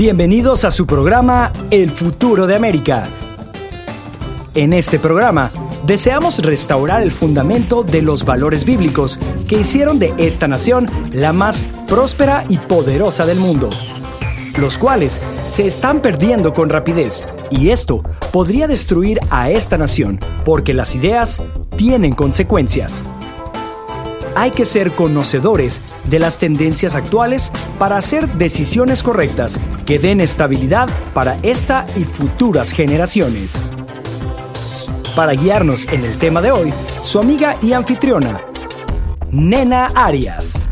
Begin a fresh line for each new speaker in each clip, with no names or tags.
Bienvenidos a su programa El Futuro de América. En este programa, deseamos restaurar el fundamento de los valores bíblicos que hicieron de esta nación la más próspera y poderosa del mundo, los cuales se están perdiendo con rapidez, y esto podría destruir a esta nación, porque las ideas tienen consecuencias. Hay que ser conocedores de las tendencias actuales para hacer decisiones correctas que den estabilidad para esta y futuras generaciones. Para guiarnos en el tema de hoy, su amiga y anfitriona, Nena Arias.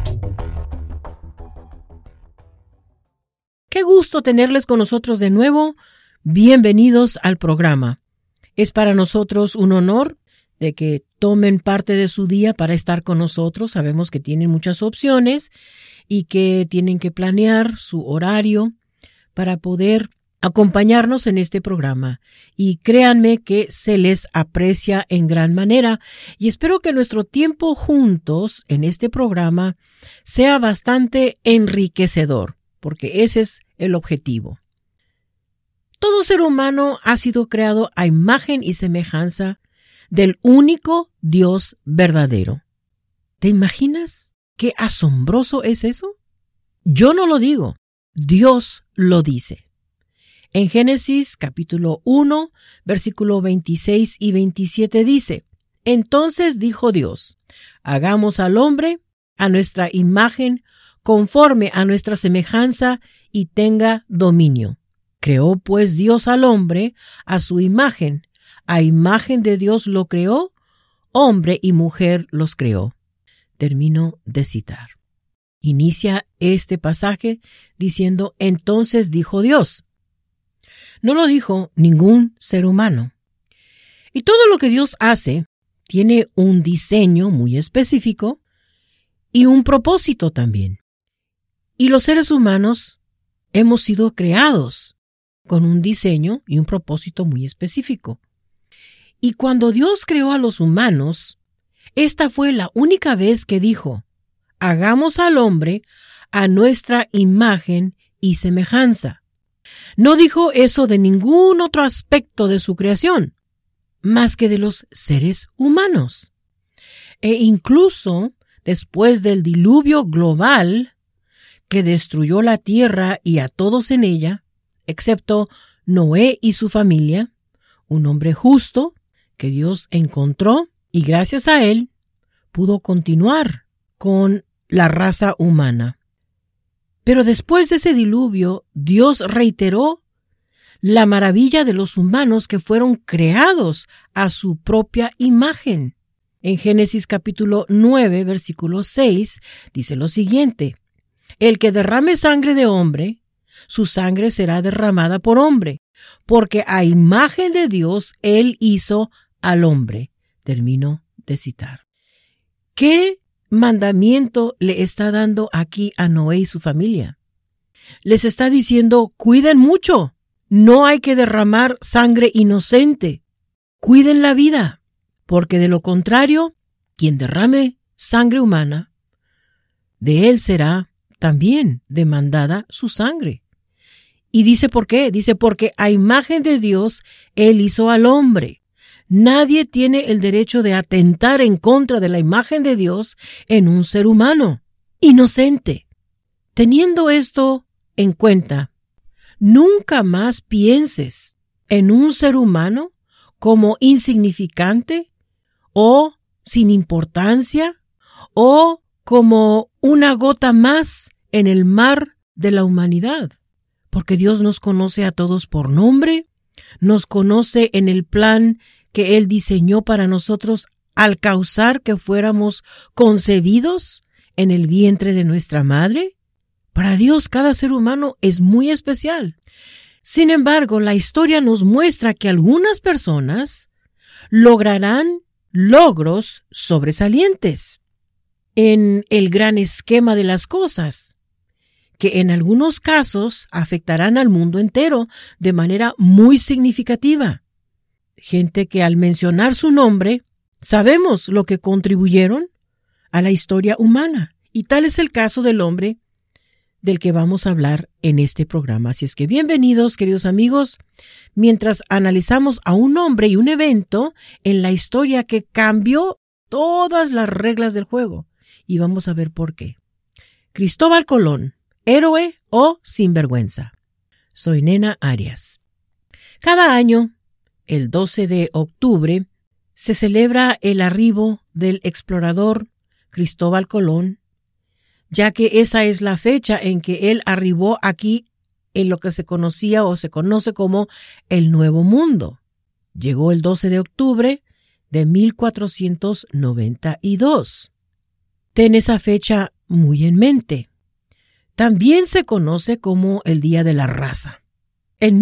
Qué gusto tenerles con nosotros de nuevo. Bienvenidos al programa. Es para nosotros un honor de que tomen parte de su día para estar con nosotros. Sabemos que tienen muchas opciones y que tienen que planear su horario para poder acompañarnos en este programa. Y créanme que se les aprecia en gran manera y espero que nuestro tiempo juntos en este programa sea bastante enriquecedor, porque ese es el objetivo. Todo ser humano ha sido creado a imagen y semejanza del único Dios verdadero. ¿Te imaginas qué asombroso es eso? Yo no lo digo, Dios lo dice. En Génesis capítulo 1, versículo 26 y 27 dice: Entonces dijo Dios, hagamos al hombre a nuestra imagen, conforme a nuestra semejanza, y tenga dominio. Creó pues Dios al hombre a su imagen. A imagen de Dios lo creó, hombre y mujer los creó. Termino de citar. Inicia este pasaje diciendo: Entonces dijo Dios. No lo dijo ningún ser humano. Y todo lo que Dios hace tiene un diseño muy específico y un propósito también. Y los seres humanos hemos sido creados con un diseño y un propósito muy específico. Y cuando Dios creó a los humanos, esta fue la única vez que dijo: hagamos al hombre a nuestra imagen y semejanza. No dijo eso de ningún otro aspecto de su creación, más que de los seres humanos. E incluso después del diluvio global que destruyó la tierra y a todos en ella, excepto Noé y su familia, un hombre justo que Dios encontró, y gracias a él pudo continuar con la raza humana. Pero después de ese diluvio, Dios reiteró la maravilla de los humanos que fueron creados a su propia imagen. En Génesis capítulo 9, versículo 6, dice lo siguiente: El que derrame sangre de hombre, su sangre será derramada por hombre, porque a imagen de Dios él hizo al hombre. Termino de citar. ¿Qué mandamiento le está dando aquí a Noé y su familia? Les está diciendo: cuiden mucho, no hay que derramar sangre inocente, cuiden la vida, porque de lo contrario, quien derrame sangre humana, de él será también demandada su sangre. Y dice ¿por qué? Dice: porque a imagen de Dios él hizo al hombre. Nadie tiene el derecho de atentar en contra de la imagen de Dios en un ser humano inocente. Teniendo esto en cuenta, nunca más pienses en un ser humano como insignificante o sin importancia o como una gota más en el mar de la humanidad, porque Dios nos conoce a todos por nombre, nos conoce en el plan que Él diseñó para nosotros al causar que fuéramos concebidos en el vientre de nuestra madre. Para Dios cada ser humano es muy especial. Sin embargo, la historia nos muestra que algunas personas lograrán logros sobresalientes en el gran esquema de las cosas, que en algunos casos afectarán al mundo entero de manera muy significativa. Gente que al mencionar su nombre, sabemos lo que contribuyeron a la historia humana. Y tal es el caso del hombre del que vamos a hablar en este programa. Así es que bienvenidos, queridos amigos, mientras analizamos a un hombre y un evento en la historia que cambió todas las reglas del juego. Y vamos a ver por qué. Cristóbal Colón, héroe o sinvergüenza. Soy Nena Arias. Cada año, el 12 de octubre, se celebra el arribo del explorador Cristóbal Colón, ya que esa es la fecha en que él arribó aquí en lo que se conocía o se conoce como el Nuevo Mundo. Llegó el 12 de octubre de 1492. Ten esa fecha muy en mente. También se conoce como el Día de la Raza. En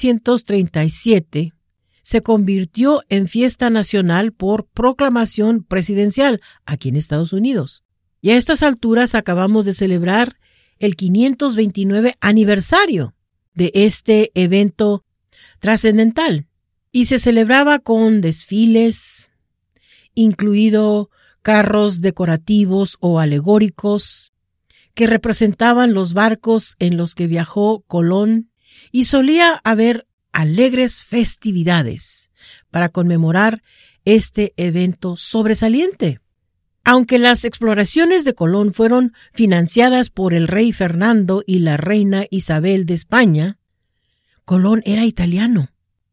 1937 se convirtió en fiesta nacional por proclamación presidencial aquí en Estados Unidos. Y a estas alturas acabamos de celebrar el 529 aniversario de este evento trascendental. Y se celebraba con desfiles, incluido carros decorativos o alegóricos, que representaban los barcos en los que viajó Colón, y solía haber alegres festividades para conmemorar este evento sobresaliente. Aunque las exploraciones de Colón fueron financiadas por el rey Fernando y la reina Isabel de España, Colón era italiano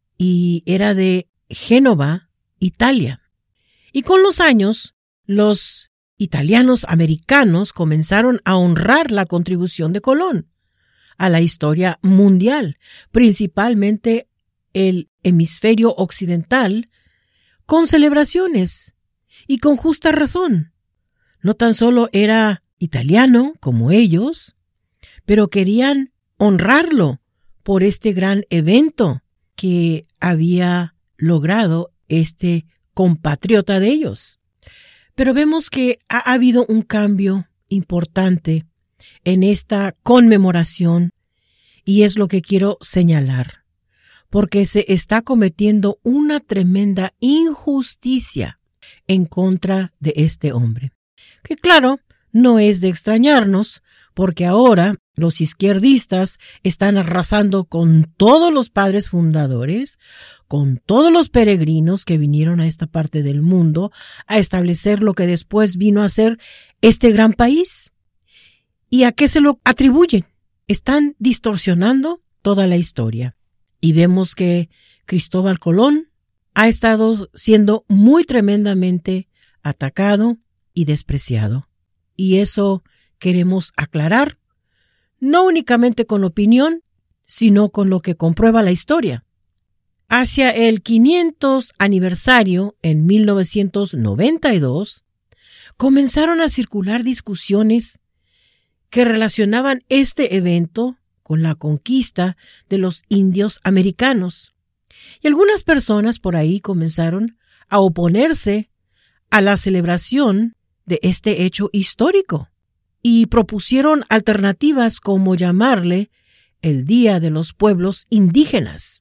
y era de Génova, Italia. Y con los años, los italianos americanos comenzaron a honrar la contribución de Colón a la historia mundial, principalmente el hemisferio occidental, con celebraciones. Y con justa razón. No tan solo era italiano como ellos, pero querían honrarlo por este gran evento que había logrado este compatriota de ellos. Pero vemos que ha habido un cambio importante en esta conmemoración y es lo que quiero señalar, porque se está cometiendo una tremenda injusticia en contra de este hombre. Que claro, no es de extrañarnos, porque ahora los izquierdistas están arrasando con todos los padres fundadores, con todos los peregrinos que vinieron a esta parte del mundo a establecer lo que después vino a ser este gran país. ¿Y a qué se lo atribuyen? Están distorsionando toda la historia. Y vemos que Cristóbal Colón ha estado siendo muy tremendamente atacado y despreciado. Y eso queremos aclarar, no únicamente con opinión, sino con lo que comprueba la historia. Hacia el 500 aniversario, en 1992, comenzaron a circular discusiones que relacionaban este evento con la conquista de los indios americanos. Y algunas personas por ahí comenzaron a oponerse a la celebración de este hecho histórico y propusieron alternativas como llamarle el Día de los Pueblos Indígenas.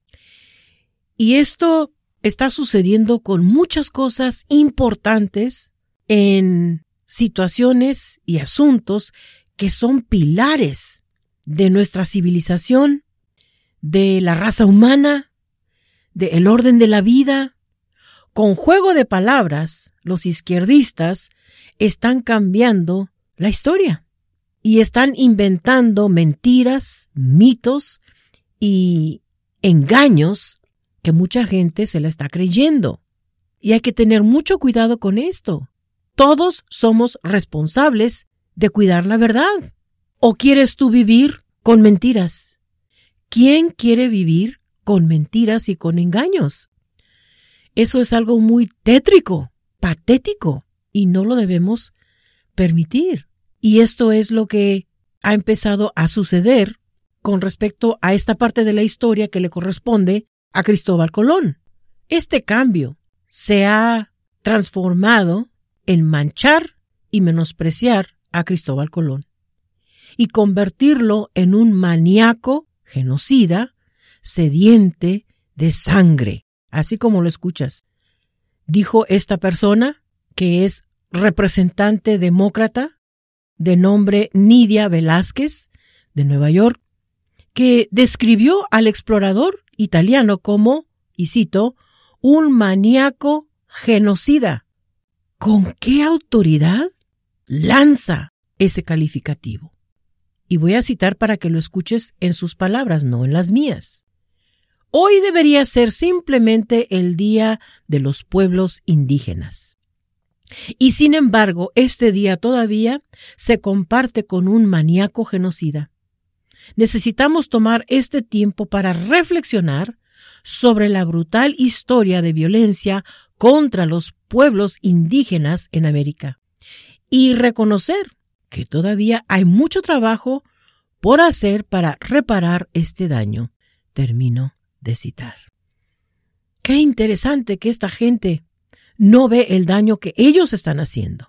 Y esto está sucediendo con muchas cosas importantes en situaciones y asuntos que son pilares de nuestra civilización, de la raza humana, del orden de la vida. Con juego de palabras, los izquierdistas están cambiando la historia y están inventando mentiras, mitos y engaños que mucha gente se la está creyendo. Y hay que tener mucho cuidado con esto. Todos somos responsables de cuidar la verdad. ¿O quieres tú vivir con mentiras? ¿Quién quiere vivir con mentiras y con engaños? Eso es algo muy tétrico, patético, y no lo debemos permitir. Y esto es lo que ha empezado a suceder con respecto a esta parte de la historia que le corresponde a Cristóbal Colón. Este cambio se ha transformado en manchar y menospreciar a Cristóbal Colón y convertirlo en un maníaco, genocida, sediente de sangre, así como lo escuchas. Dijo esta persona, que es representante demócrata de nombre Nydia Velázquez, de Nueva York, que describió al explorador italiano como, y cito, un maníaco genocida. ¿Con qué autoridad lanza ese calificativo? Y voy a citar para que lo escuches en sus palabras, no en las mías. Hoy debería ser simplemente el Día de los Pueblos Indígenas. Y sin embargo, este día todavía se comparte con un maníaco genocida. Necesitamos tomar este tiempo para reflexionar sobre la brutal historia de violencia contra los pueblos indígenas en América y reconocer que todavía hay mucho trabajo por hacer para reparar este daño. Termino de citar. Qué interesante que esta gente no ve el daño que ellos están haciendo.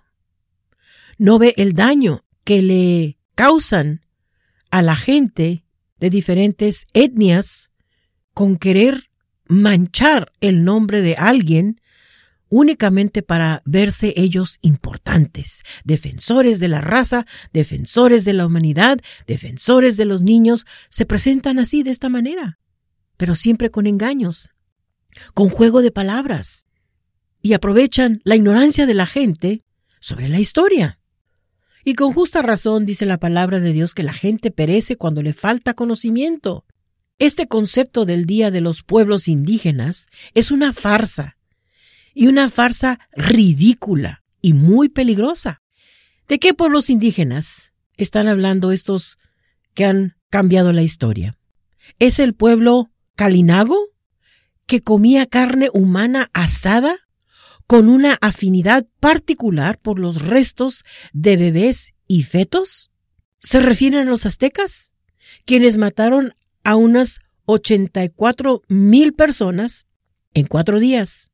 No ve el daño que le causan a la gente de diferentes etnias con querer manchar el nombre de alguien únicamente para verse ellos importantes, defensores de la raza, defensores de la humanidad, defensores de los niños. Se presentan así, de esta manera, pero siempre con engaños, con juego de palabras, y aprovechan la ignorancia de la gente sobre la historia. Y con justa razón dice la palabra de Dios que la gente perece cuando le falta conocimiento. Este concepto del Día de los Pueblos Indígenas es una farsa, y una farsa ridícula y muy peligrosa. ¿De qué pueblos indígenas están hablando estos que han cambiado la historia? ¿Es el pueblo Kalinago, que comía carne humana asada con una afinidad particular por los restos de bebés y fetos? ¿Se refieren a los aztecas, quienes mataron a unas 84,000 personas en 4 días?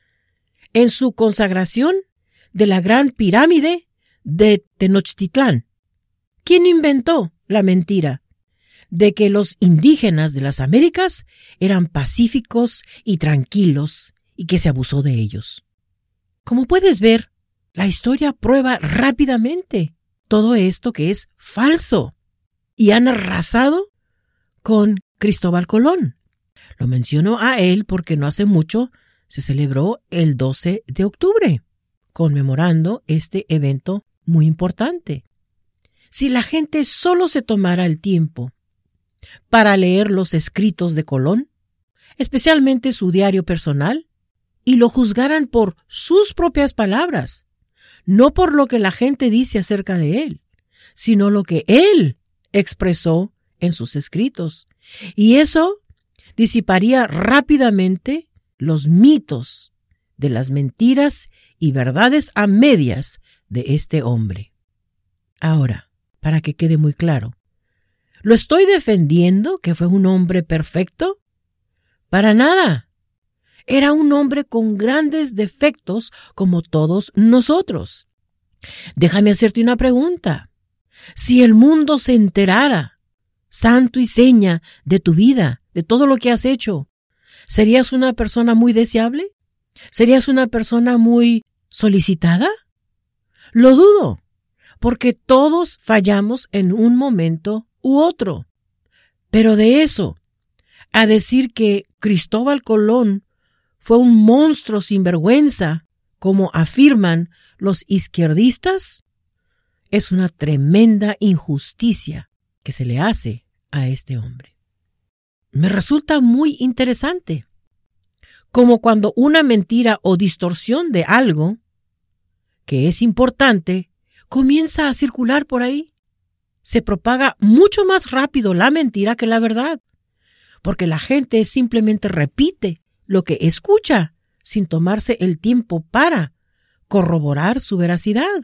En su consagración de la Gran Pirámide de Tenochtitlán, ¿quién inventó la mentira de que los indígenas de las Américas eran pacíficos y tranquilos y que se abusó de ellos? Como puedes ver, la historia prueba rápidamente todo esto que es falso, y han arrasado con Cristóbal Colón. Lo menciono a él porque no hace mucho se celebró el 12 de octubre, conmemorando este evento muy importante. Si la gente solo se tomara el tiempo para leer los escritos de Colón, especialmente su diario personal, y lo juzgaran por sus propias palabras, no por lo que la gente dice acerca de él, sino lo que él expresó en sus escritos. Y eso disiparía rápidamente los mitos de las mentiras y verdades a medias de este hombre. Ahora, para que quede muy claro, ¿lo estoy defendiendo que fue un hombre perfecto? Para nada. Era un hombre con grandes defectos como todos nosotros. Déjame hacerte una pregunta. Si el mundo se enterara, santo y seña, de tu vida, de todo lo que has hecho, ¿serías una persona muy deseable? ¿Serías una persona muy solicitada? Lo dudo, porque todos fallamos en un momento u otro. Pero de eso, a decir que Cristóbal Colón fue un monstruo sin vergüenza, como afirman los izquierdistas, es una tremenda injusticia que se le hace a este hombre. Me resulta muy interesante, como cuando una mentira o distorsión de algo que es importante comienza a circular por ahí. Se propaga mucho más rápido la mentira que la verdad, porque la gente simplemente repite lo que escucha sin tomarse el tiempo para corroborar su veracidad.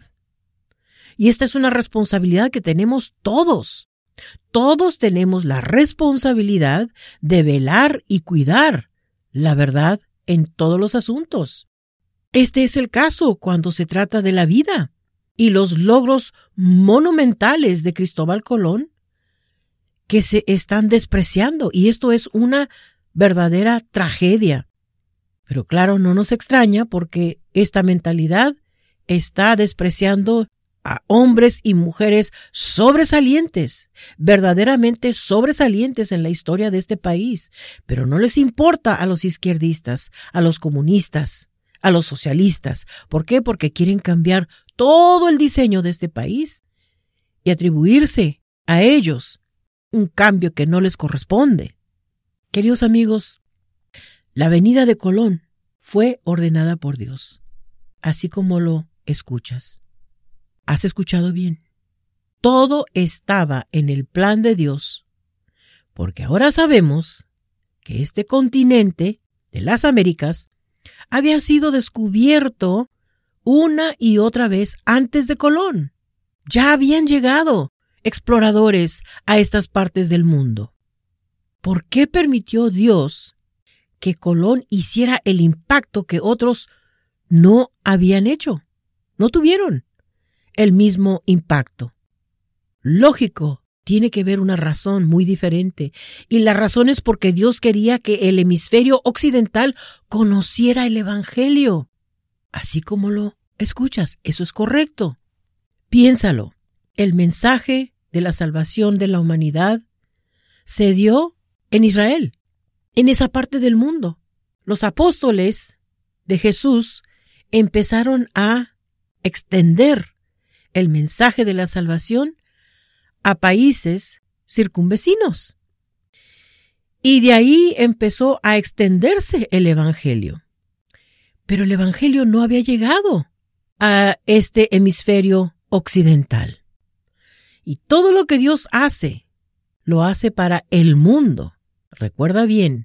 Y esta es una responsabilidad que tenemos todos. Todos tenemos la responsabilidad de velar y cuidar la verdad en todos los asuntos. Este es el caso cuando se trata de la vida y los logros monumentales de Cristóbal Colón que se están despreciando, y esto es una verdadera tragedia. Pero claro, no nos extraña porque esta mentalidad está despreciando a hombres y mujeres sobresalientes, verdaderamente sobresalientes en la historia de este país, pero no les importa a los izquierdistas, a los comunistas, a los socialistas. ¿Por qué? Porque quieren cambiar todo el diseño de este país y atribuirse a ellos un cambio que no les corresponde. Queridos amigos, la venida de Colón fue ordenada por Dios, así como lo escuchas. ¿Has escuchado bien? Todo estaba en el plan de Dios, porque ahora sabemos que este continente de las Américas había sido descubierto una y otra vez antes de Colón. Ya habían llegado exploradores a estas partes del mundo. ¿Por qué permitió Dios que Colón hiciera el impacto que otros no habían hecho? No tuvieron el mismo impacto. Lógico, tiene que haber una razón muy diferente. Y la razón es porque Dios quería que el hemisferio occidental conociera el Evangelio. Así como lo escuchas, eso es correcto. Piénsalo, el mensaje de la salvación de la humanidad se dio en Israel, en esa parte del mundo. Los apóstoles de Jesús empezaron a extender el mensaje de la salvación a países circunvecinos. Y de ahí empezó a extenderse el Evangelio. Pero el Evangelio no había llegado a este hemisferio occidental. Y todo lo que Dios hace, lo hace para el mundo. Recuerda bien,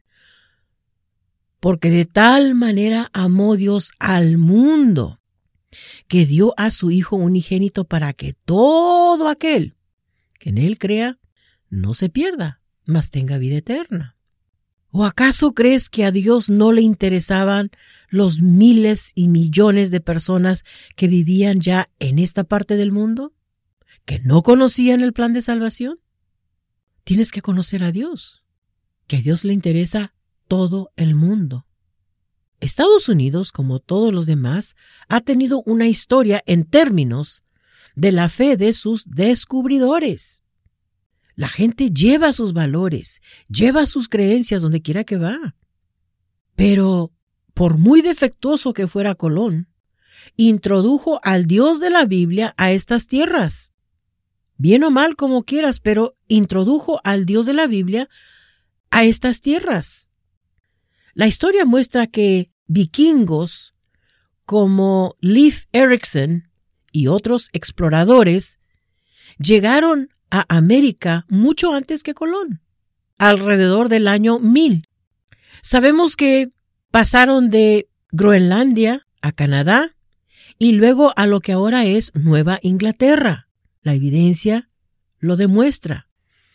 porque de tal manera amó Dios al mundo, que dio a su Hijo unigénito para que todo aquel que en Él crea no se pierda, mas tenga vida eterna. ¿O acaso crees que a Dios no le interesaban los miles y millones de personas que vivían ya en esta parte del mundo, que no conocían el plan de salvación? Tienes que conocer a Dios, que a Dios le interesa todo el mundo. Estados Unidos, como todos los demás, ha tenido una historia en términos de la fe de sus descubridores. La gente lleva sus valores, lleva sus creencias donde quiera que va. Pero, por muy defectuoso que fuera Colón, introdujo al Dios de la Biblia a estas tierras. Bien o mal como quieras, pero introdujo al Dios de la Biblia a estas tierras. La historia muestra que vikingos como Leif Erikson y otros exploradores llegaron a América mucho antes que Colón, alrededor del año 1000. Sabemos que pasaron de Groenlandia a Canadá y luego a lo que ahora es Nueva Inglaterra. La evidencia lo demuestra.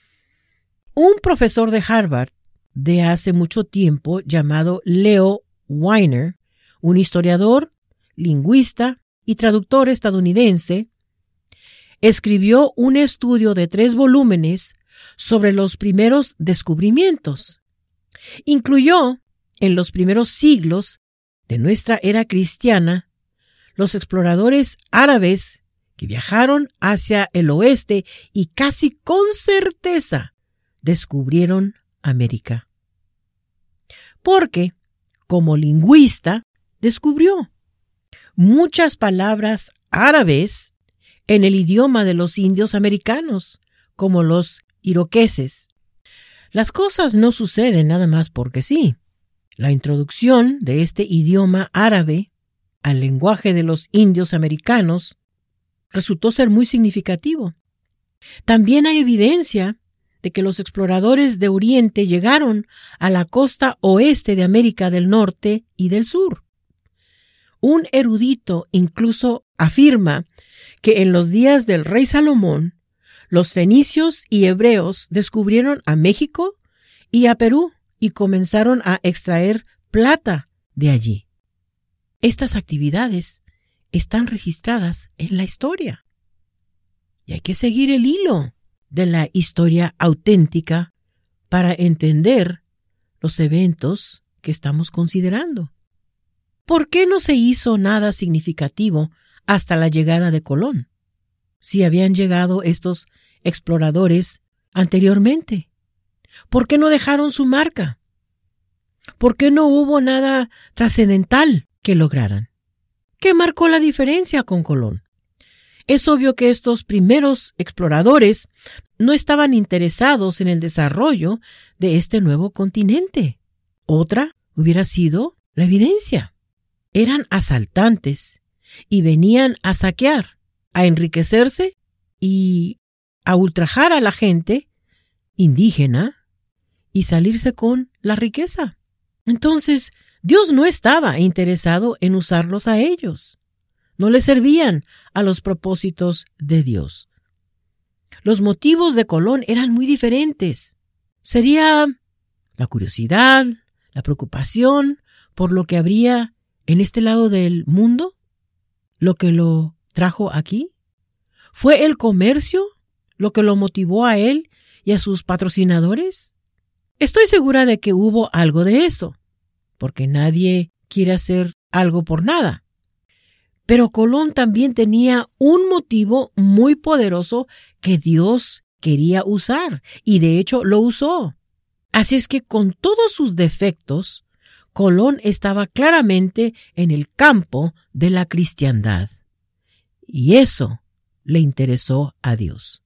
Un profesor de Harvard de hace mucho tiempo llamado Leo Weiner, un historiador, lingüista y traductor estadounidense, escribió un estudio de 3 volúmenes sobre los primeros descubrimientos. Incluyó en los primeros siglos de nuestra era cristiana los exploradores árabes que viajaron hacia el oeste y casi con certeza descubrieron América. Porque, como lingüista, descubrió muchas palabras árabes en el idioma de los indios americanos, como los iroqueses. Las cosas no suceden nada más porque sí. La introducción de este idioma árabe al lenguaje de los indios americanos resultó ser muy significativo. También hay evidencia de que los exploradores de Oriente llegaron a la costa oeste de América del Norte y del Sur. Un erudito incluso afirma que en los días del rey Salomón, los fenicios y hebreos descubrieron a México y a Perú y comenzaron a extraer plata de allí. Estas actividades están registradas en la historia. Y hay que seguir el hilo de la historia auténtica para entender los eventos que estamos considerando. ¿Por qué no se hizo nada significativo hasta la llegada de Colón? si habían llegado estos exploradores anteriormente? ¿Por qué no dejaron su marca? ¿Por qué no hubo nada trascendental que lograran? ¿Qué marcó la diferencia con Colón? Es obvio que estos primeros exploradores no estaban interesados en el desarrollo de este nuevo continente. Otra hubiera sido la evidencia. Eran asaltantes y venían a saquear, a enriquecerse y a ultrajar a la gente indígena y salirse con la riqueza. Entonces, Dios no estaba interesado en usarlos a ellos. No le servían a los propósitos de Dios. Los motivos de Colón eran muy diferentes. Sería la curiosidad, la preocupación por lo que habría en este lado del mundo, lo que lo trajo aquí. ¿Fue el comercio lo que lo motivó a él y a sus patrocinadores? Estoy segura de que hubo algo de eso, porque nadie quiere hacer algo por nada. Pero Colón también tenía un motivo muy poderoso que Dios quería usar, y de hecho lo usó. Así es que con todos sus defectos, Colón estaba claramente en el campo de la cristiandad. Y eso le interesó a Dios.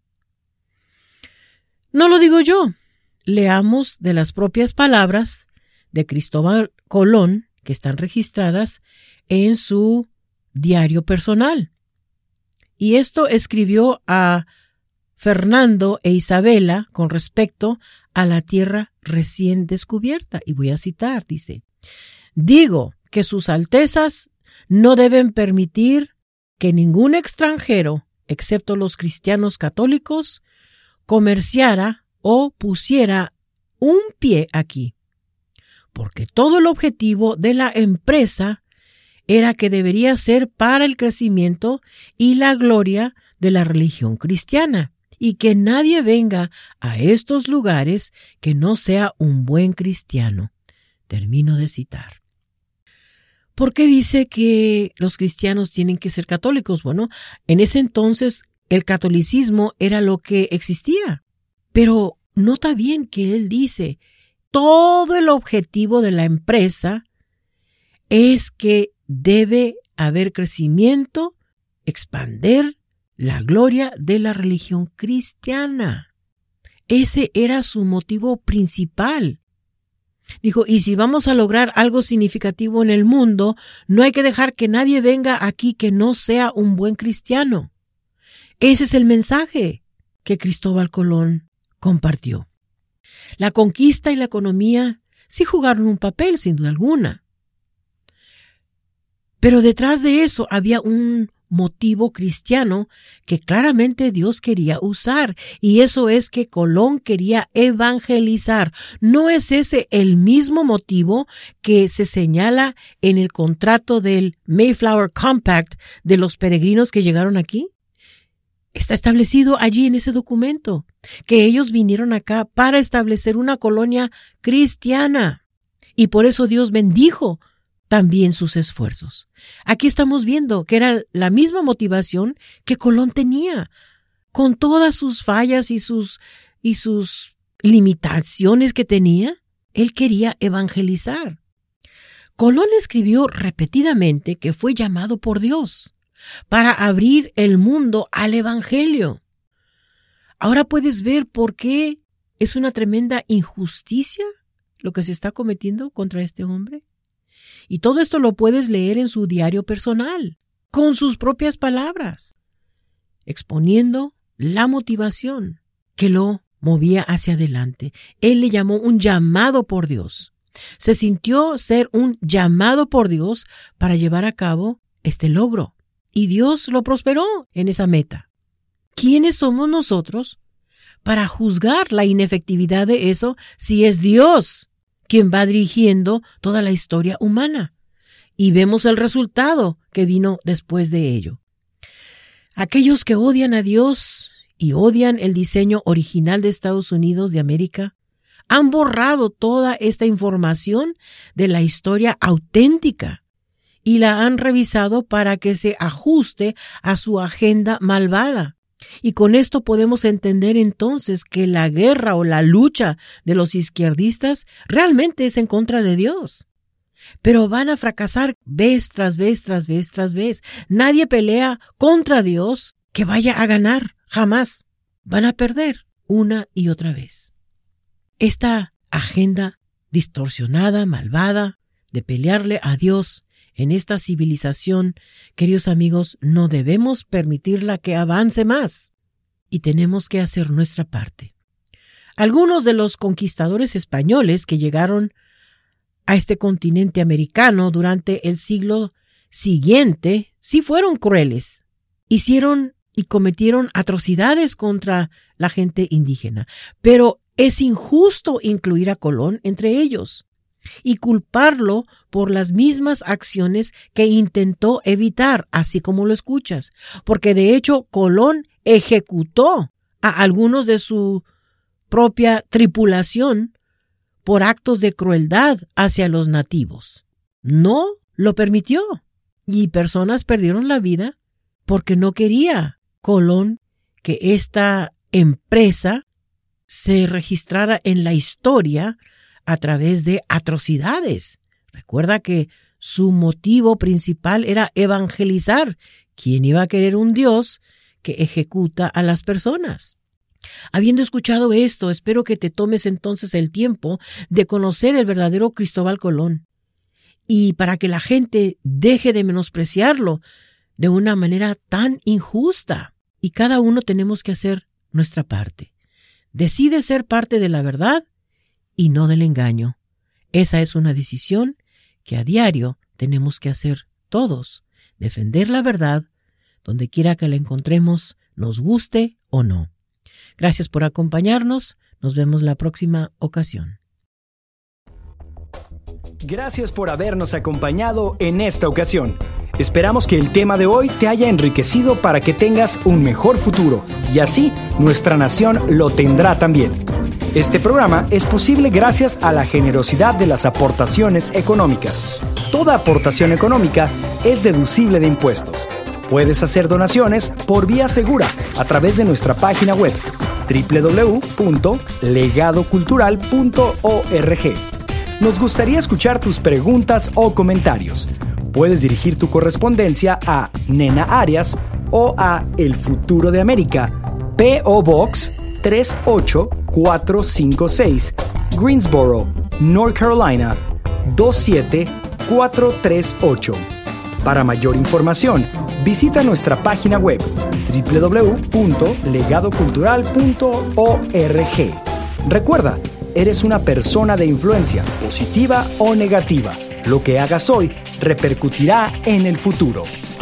No lo digo yo. Leamos de las propias palabras de Cristóbal Colón, que están registradas en su diario personal. Y esto escribió a Fernando e Isabela con respecto a la tierra recién descubierta. Y voy a citar, dice: digo que sus altezas no deben permitir que ningún extranjero, excepto los cristianos católicos, comerciara o pusiera un pie aquí, porque todo el objetivo de la empresa era que debería ser para el crecimiento y la gloria de la religión cristiana, y que nadie venga a estos lugares que no sea un buen cristiano. Termino de citar. ¿Por qué dice que los cristianos tienen que ser católicos? Bueno, en ese entonces el catolicismo era lo que existía, pero nota bien que él dice, todo el objetivo de la empresa es que debe haber crecimiento, expander la gloria de la religión cristiana. Ese era su motivo principal. Dijo, y si vamos a lograr algo significativo en el mundo, no hay que dejar que nadie venga aquí que no sea un buen cristiano. Ese es el mensaje que Cristóbal Colón compartió. La conquista y la economía sí jugaron un papel, sin duda alguna. Pero detrás de eso había un motivo cristiano que claramente Dios quería usar, y eso es que Colón quería evangelizar. ¿No es ese el mismo motivo que se señala en el contrato del Mayflower Compact de los peregrinos que llegaron aquí? Está establecido allí en ese documento, que ellos vinieron acá para establecer una colonia cristiana, y por eso Dios bendijo también sus esfuerzos. Aquí estamos viendo que era la misma motivación que Colón tenía, con todas sus fallas y sus limitaciones que tenía. Él quería evangelizar. Colón escribió repetidamente que fue llamado por Dios para abrir el mundo al evangelio. Ahora puedes ver por qué es una tremenda injusticia lo que se está cometiendo contra este hombre. Y todo esto lo puedes leer en su diario personal, con sus propias palabras, exponiendo la motivación que lo movía hacia adelante. Él le llamó un llamado por Dios. Se sintió ser un llamado por Dios para llevar a cabo este logro. Y Dios lo prosperó en esa meta. ¿Quiénes somos nosotros para juzgar la inefectividad de eso si es Dios quien va dirigiendo toda la historia humana? Y vemos el resultado que vino después de ello. Aquellos que odian a Dios y odian el diseño original de Estados Unidos de América han borrado toda esta información de la historia auténtica y la han revisado para que se ajuste a su agenda malvada. Y con esto podemos entender entonces que la guerra o la lucha de los izquierdistas realmente es en contra de Dios. Pero van a fracasar vez tras vez, tras vez, tras vez. Nadie pelea contra Dios que vaya a ganar, jamás. Van a perder una y otra vez. Esta agenda distorsionada, malvada, de pelearle a Dios en esta civilización, queridos amigos, no debemos permitirla que avance más. Y tenemos que hacer nuestra parte. Algunos de los conquistadores españoles que llegaron a este continente americano durante el siglo siguiente sí fueron crueles. Hicieron y cometieron atrocidades contra la gente indígena. Pero es injusto incluir a Colón entre ellos y culparlo por las mismas acciones que intentó evitar, así como lo escuchas. Porque de hecho Colón ejecutó a algunos de su propia tripulación por actos de crueldad hacia los nativos. No lo permitió y personas perdieron la vida porque no quería Colón que esta empresa se registrara en la historia a través de atrocidades. Recuerda que su motivo principal era evangelizar. ¿Quién iba a querer un Dios que ejecuta a las personas? Habiendo escuchado esto, espero que te tomes entonces el tiempo de conocer el verdadero Cristóbal Colón y para que la gente deje de menospreciarlo de una manera tan injusta. Y cada uno tenemos que hacer nuestra parte. Decide ser parte de la verdad y no del engaño. Esa es una decisión que a diario tenemos que hacer todos. Defender la verdad donde quiera que la encontremos, nos guste o no. Gracias por acompañarnos. Nos vemos la próxima ocasión.
Gracias por habernos acompañado en esta ocasión. Esperamos que el tema de hoy te haya enriquecido para que tengas un mejor futuro y así nuestra nación lo tendrá también. Este programa es posible gracias a la generosidad de las aportaciones económicas. Toda aportación económica es deducible de impuestos. Puedes hacer donaciones por vía segura a través de nuestra página web www.legadocultural.org. Nos gustaría escuchar tus preguntas o comentarios. Puedes dirigir tu correspondencia a Nena Arias o a El Futuro de América, P.O. Box 38456, Greensboro, North Carolina 27438. Para mayor información, visita nuestra página web www.legadocultural.org. Recuerda, eres una persona de influencia, positiva o negativa. Lo que hagas hoy repercutirá en el futuro.